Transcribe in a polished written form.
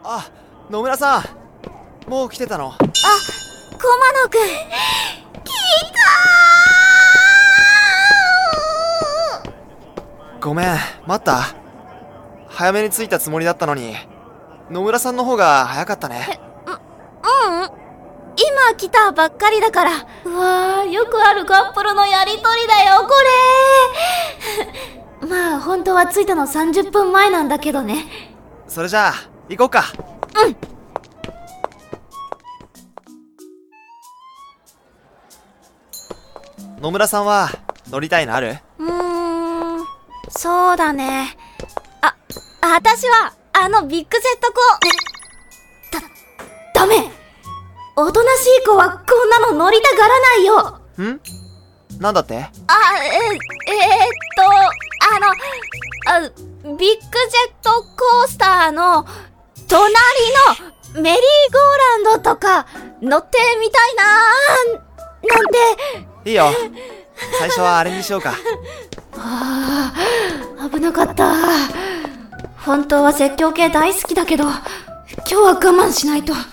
あ、野村さん、もう来てたの？ あ、駒野くん。来たごめん、待った？早めに着いたつもりだったのに、野村さんの方が早かったね。 今来たばっかりだから。うわー、よくあるカップルのやりとりだよ、これまあ、本当は着いたの30分前なんだけどね。 それじゃあ、行こうか。 うん。 野村さんは乗りたいのある？ そうだね。私はビッグジェットコダメ。おとなしい子はこんなの乗りたがらないよ。 なんだって？ ビッグジェットコースターの隣のメリーゴーランドとか乗ってみたいなーなんて。 いいよ。最初はあれにしようか。 危なかった。本当は絶叫系大好きだけど、今日は我慢しないと。